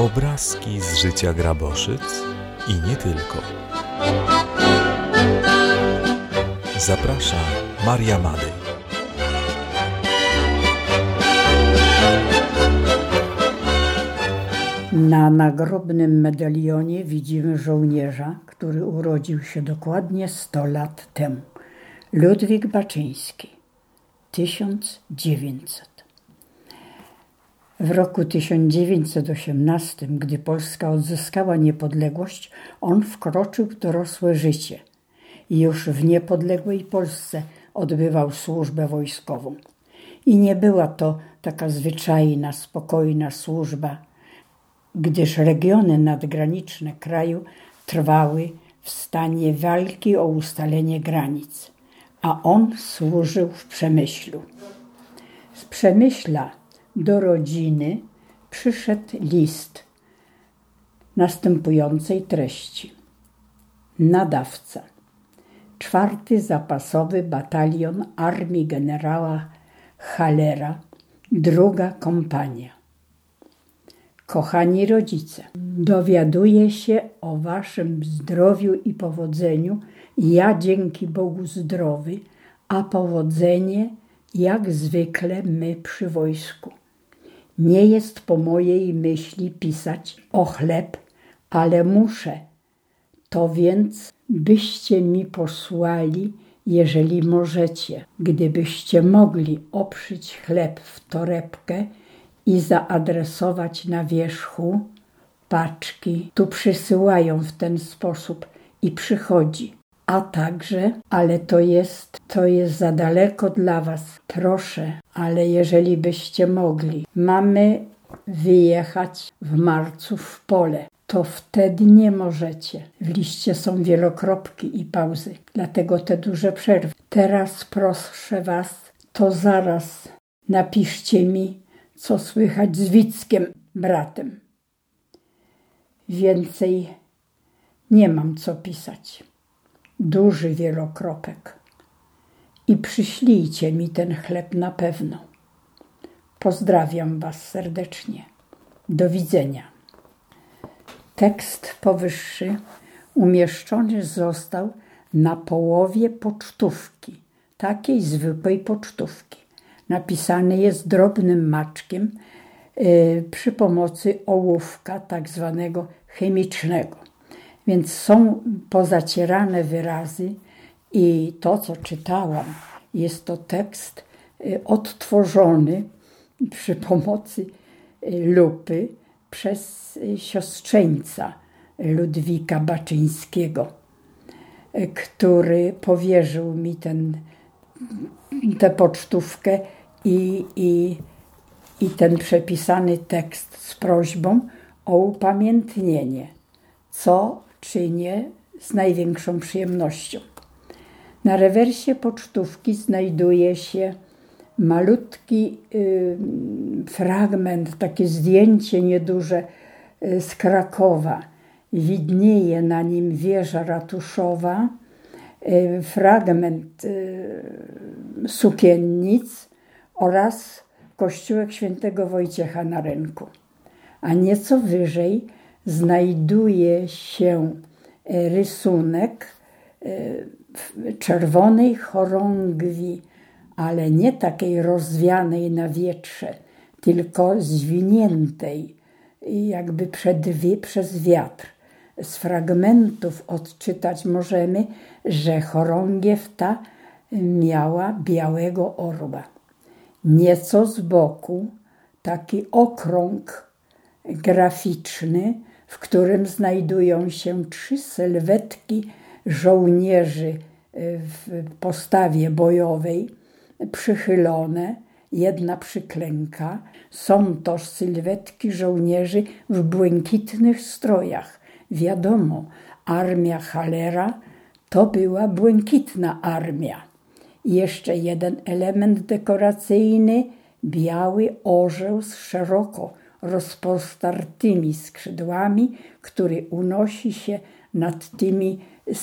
Obrazki z życia Graboszyc i nie tylko. Zaprasza Maria Madej. Na nagrobnym medalionie widzimy żołnierza, który urodził się dokładnie 100 lat temu. Ludwik Baczyński, 1900. W roku 1918, gdy Polska odzyskała niepodległość, on wkroczył w dorosłe życie i już w niepodległej Polsce odbywał służbę wojskową. I nie była to taka zwyczajna, spokojna służba, gdyż regiony nadgraniczne kraju trwały w stanie walki o ustalenie granic, a on służył w Przemyślu. Z Przemyśla do rodziny przyszedł list następującej treści. Nadawca. 4. Zapasowy Batalion Armii Generała Hallera, 2. kompania. Kochani rodzice, dowiaduję się o waszym zdrowiu i powodzeniu. Ja dzięki Bogu zdrowy, a powodzenie jak zwykle my przy wojsku. Nie jest po mojej myśli pisać o chleb, ale muszę. To więc byście mi posłali, jeżeli możecie, gdybyście mogli oprzeć chleb w torebkę i zaadresować na wierzchu paczki. Tu przysyłają w ten sposób i przychodzi. A także, ale to jest za daleko dla was. Proszę, ale jeżeli byście mogli, mamy wyjechać w marcu w pole. To wtedy nie możecie. W liście są wielokropki i pauzy, dlatego te duże przerwy. Teraz proszę was, to zaraz napiszcie mi, co słychać z Wickiem, bratem. Więcej nie mam co pisać. Duży wielokropek. I przyślijcie mi ten chleb na pewno. Pozdrawiam was serdecznie. Do widzenia. Tekst powyższy umieszczony został na połowie pocztówki, takiej zwykłej pocztówki. Napisany jest drobnym maczkiem przy pomocy ołówka tak zwanego chemicznego. Więc są pozacierane wyrazy i to, co czytałam, jest to tekst odtworzony przy pomocy lupy przez siostrzeńca Ludwika Baczyńskiego, który powierzył mi tę pocztówkę i ten przepisany tekst z prośbą o upamiętnienie, co czynię z największą przyjemnością. Na rewersie pocztówki znajduje się malutki fragment, takie zdjęcie nieduże z Krakowa. Widnieje na nim wieża ratuszowa, fragment sukiennic oraz kościółek świętego Wojciecha na rynku. A nieco wyżej znajduje się rysunek czerwonej chorągwi, ale nie takiej rozwianej na wietrze, tylko zwiniętej jakby przez wiatr. Z fragmentów odczytać możemy, że chorągiew ta miała białego orła. Nieco z boku taki okrąg graficzny, w którym znajdują się 3 sylwetki żołnierzy w postawie bojowej, przychylone, jedna przyklęka. Są to sylwetki żołnierzy w błękitnych strojach. Wiadomo, armia Hallera to była błękitna armia. I jeszcze jeden element dekoracyjny, biały orzeł z szeroko rozpostartymi skrzydłami, który unosi się nad tymi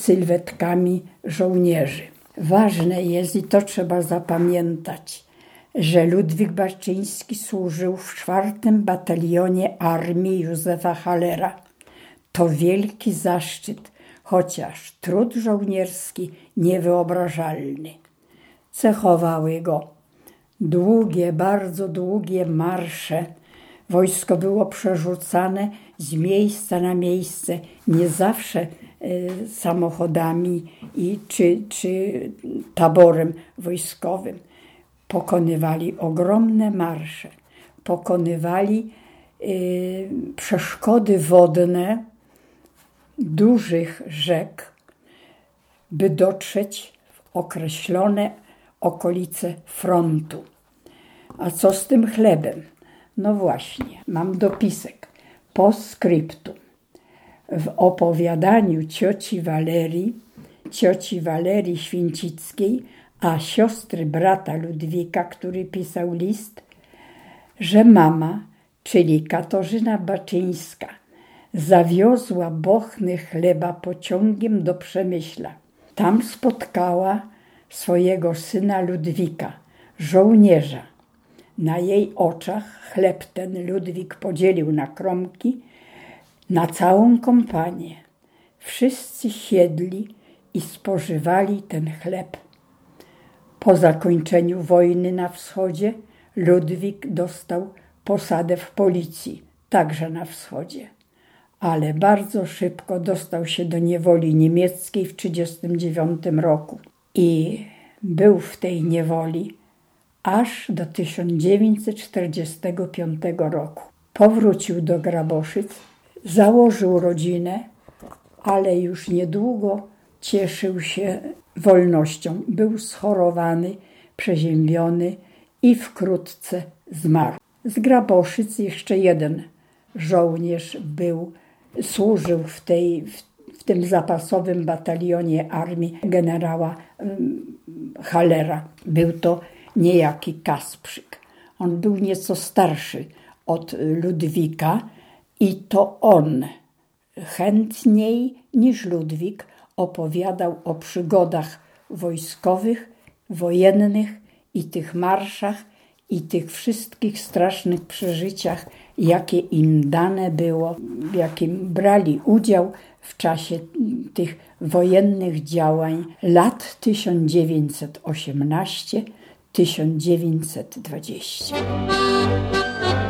sylwetkami żołnierzy. Ważne jest, i to trzeba zapamiętać, że Ludwik Baczyński służył w 4. batalionie armii Józefa Hallera. To wielki zaszczyt, chociaż trud żołnierski niewyobrażalny. Cechowały go długie, bardzo długie marsze. Wojsko było przerzucane z miejsca na miejsce, nie zawsze samochodami czy taborem wojskowym. Pokonywali ogromne marsze, pokonywali przeszkody wodne dużych rzek, by dotrzeć w określone okolice frontu. A co z tym chlebem? No właśnie, mam dopisek. Postscriptum. W opowiadaniu cioci Walerii Święcickiej, a siostry brata Ludwika, który pisał list, że mama, czyli Katarzyna Baczyńska, zawiozła bochny chleba pociągiem do Przemyśla. Tam spotkała swojego syna Ludwika, żołnierza. Na jej oczach chleb ten Ludwik podzielił na kromki, na całą kompanię. Wszyscy siedli i spożywali ten chleb. Po zakończeniu wojny na wschodzie Ludwik dostał posadę w policji, także na wschodzie. Ale bardzo szybko dostał się do niewoli niemieckiej w 1939 roku i był w tej niewoli aż do 1945 roku. Powrócił do Graboszyc, założył rodzinę, ale już niedługo cieszył się wolnością. Był schorowany, przeziębiony i wkrótce zmarł. Z Graboszyc jeszcze jeden żołnierz służył w tym zapasowym batalionie armii generała Hallera. Był to niejaki Kasprzyk. On był nieco starszy od Ludwika i to on chętniej niż Ludwik opowiadał o przygodach wojskowych, wojennych i tych marszach i tych wszystkich strasznych przeżyciach, jakie im dane było, w jakim brali udział w czasie tych wojennych działań lat 1918-1920.